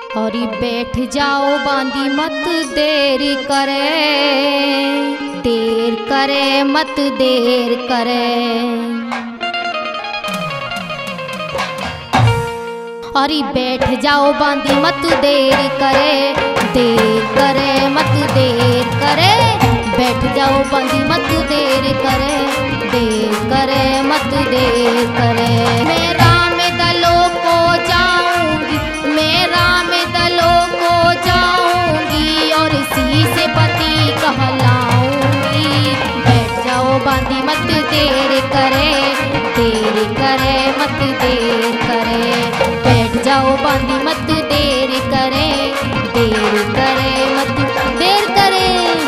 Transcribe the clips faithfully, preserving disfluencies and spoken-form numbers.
और बैठ जाओ बांधी मत देर करे, देर करे मत देर करे। और बैठ जाओ बांधी मत देर करे, देर करे मत देर करे। बैठ जाओ बांधी मत देर करे, देर करे मत देर करे। मेरा में दलों को जाऊंगी, मेरा में दलों को जाऊंगी और इसी से पति कहलाऊंगी। बैठ जाओ बांधी मत देर करे, देर करे मत देर करे। बैठ जाओ बांधी मत देर करे, देर करे मत देर करे।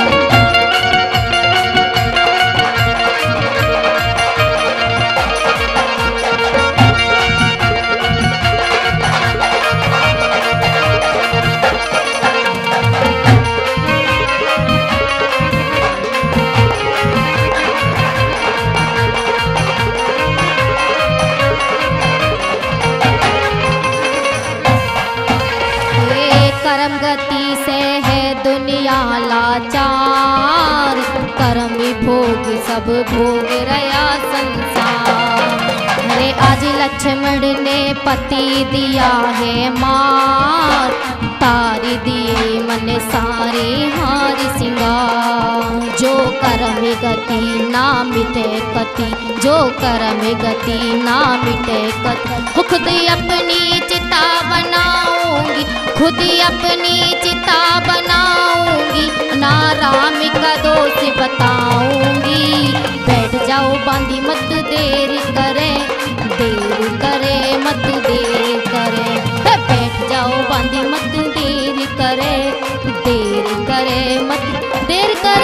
कर्म गति से है दुनिया लाचार, कर्म भोग सब भोग रया संसार। अरे आज लक्ष्मण ने पति दिया है मार, तार दिए मन सारे हार सिंगार। जो कर्म गति ना मिटे कति, जो कर्म गति ना मिटे कति। खुद अपनी चिता बनाऊंगी, खुद अपनी चिता बनाऊंगी, ना राम का दोष बताऊंगी। बैठ जाओ बांधी मत देर करे, देर करे मत देर करे। बैठ जाओ बांधी मत देर करे, देर करे मत देर करे।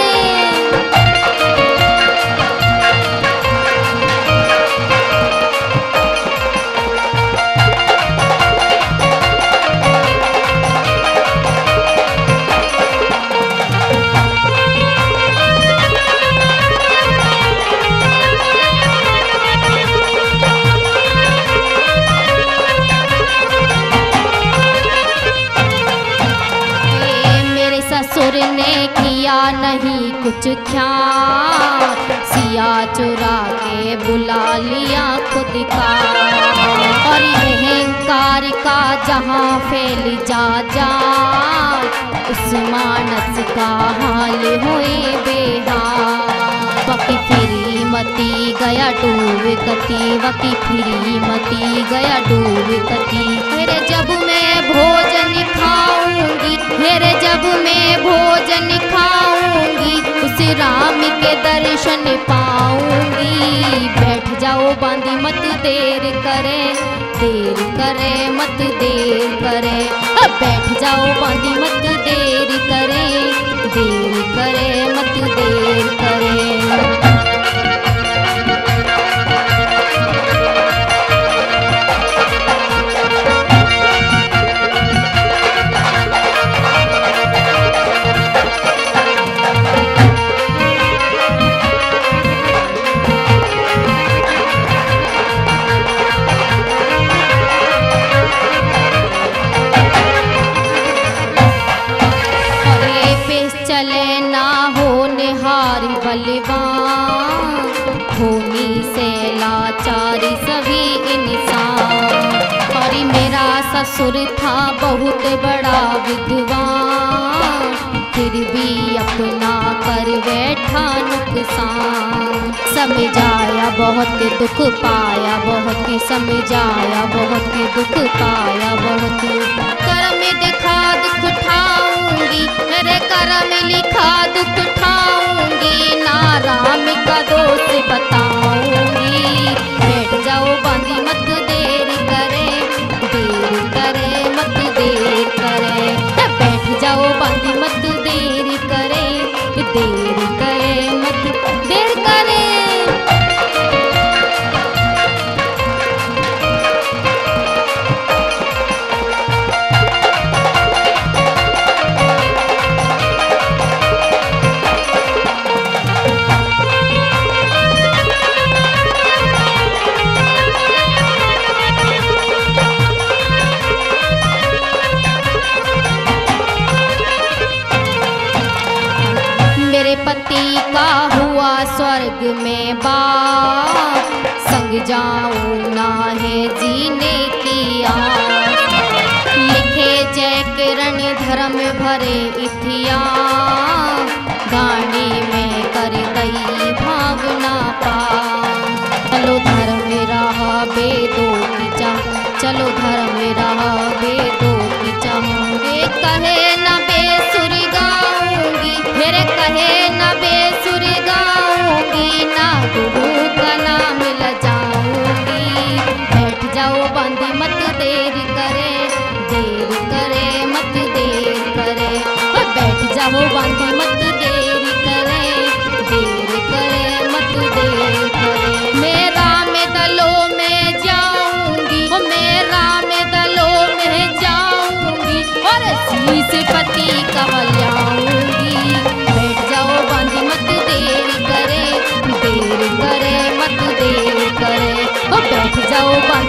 ससुर ने किया नहीं कुछ ख्याल, सिया चुरा के बुला लिया खुद का। और अहंकार का जहाँ फैल जा जा, उस मानस का हाल हुए बेहाल। वकी फिरी मती गया डूब कती, वकी फिरी मती गया डूब कती। फिर जब मैं भोजन खाऊंगी, फिर जब मैं भोजन खाऊंगी, उस राम के दर्शन पाऊंगी। बैठ जाओ बांधी मत देर करे, देर करे मत देर करे। बैठ जाओ बांधी मत देर करे, देर करे मत देर करे। चले ना हो निहार बलवान, भूमि से लाचारी सभी इंसान। और मेरा ससुर था बहुत बड़ा विद्वान, फिर भी अपना कर बैठा नुकसान। समझाया बहुत दुख पाया बहुत, समझाया बहुत दुख पाया बहुत। कर्म दिखा दुख उठाऊंगी, मेरे कर्म लिखा दुख उठाऊंगी, ना राम का दोष बताऊंगी। बैठ जाओ बांधी मत देर करे, देर करे मत देर करे। बैठ जाओ बांधी मत देर करे, देर करे मत देर करे। पति का हुआ स्वर्ग में बाप, संग जाऊं ना है जीने की आस। लिखे जय किरण धर्म भरे इतिहास, गाने में कर दई भावना पास। चलो धर्म रहा वेदों की चाह, चलो धर्म रहा वेदों की चाह। रे कहे न बेसुर गाऊंगी, फिर कहे न बेसुर गाऊंगी, ना गुरु का नाम ल जाऊंगी। बैठ जाओ बंदी मत देर करे, देर करे मत देर करे। बैठ जाओ बंदी मत देर करे, देर करे मत देर करे। मेरा में दलों में जाऊंगी, मेरा में दलों में जाऊंगी, और शीश पति कवल जाऊंगी। बैठ जाओ बंदी मत देर करे, देर करे मत देर करे। बैठ जाओ बंदी